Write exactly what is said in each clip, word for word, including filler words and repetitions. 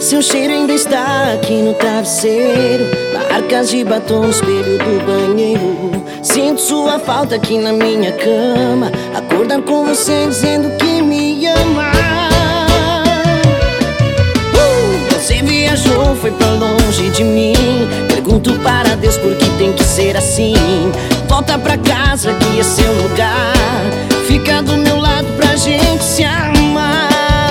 Seu cheiro ainda está aqui no travesseiro, marcas de batom no espelho do banheiro. Sinto sua falta aqui na minha cama, acordar com você dizendo que me ama. uh! Você viajou, foi pra longe de mim. Pergunto para Deus por que tem que ser assim. Volta pra casa que é seu lugar, fica do meu lado pra gente se amar.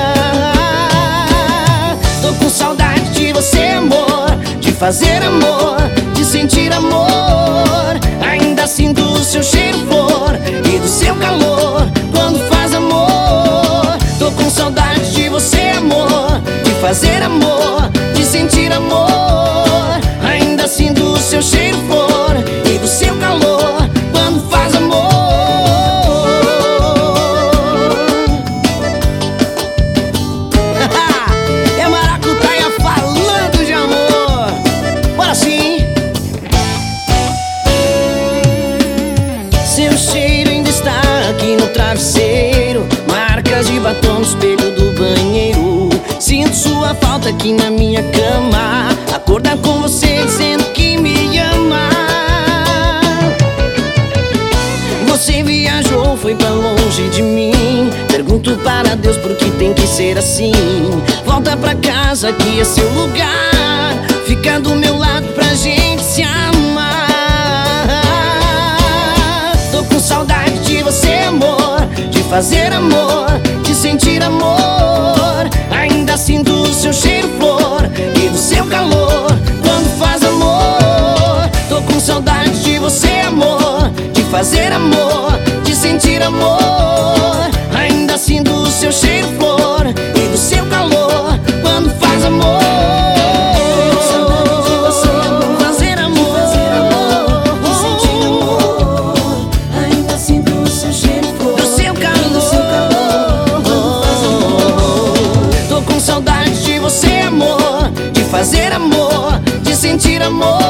Tô com saudade de você, amor, de fazer amor, de sentir amor. Ainda sinto o seu cheiro, flor, e do seu calor quando faz amor. Tô com saudade de você, amor, de fazer amor, de sentir amor. Ainda sinto o seu cheiro, flor, e do seu calor quando faz amor. É Maracutaia falando de amor. Bora sim. Seu cheiro ainda está aqui no travesseiro, marcas de batom no espelho do banheiro. Sinto sua falta aqui na minha cama, acordar com você dizendo que me ama. Você viajou, foi pra longe de mim. Pergunto para Deus por que tem que ser assim. Volta pra casa que é seu lugar, fica do meu lado pra gente se amar. Tô com saudade de você, amor, de fazer amor, de sentir amor. Ainda sinto o seu cheiro, flor, e do seu calor quando faz amor. Tô com saudade de você, amor, de fazer amor, de sentir amor. Ainda sinto o seu cheiro, flor, e do seu calor quando faz amor. Fazer amor, de sentir amor. Ainda sinto o seu cheiro, flor, do seu calor quando faz amor. Tô com saudade de você, amor, de fazer amor, de sentir amor.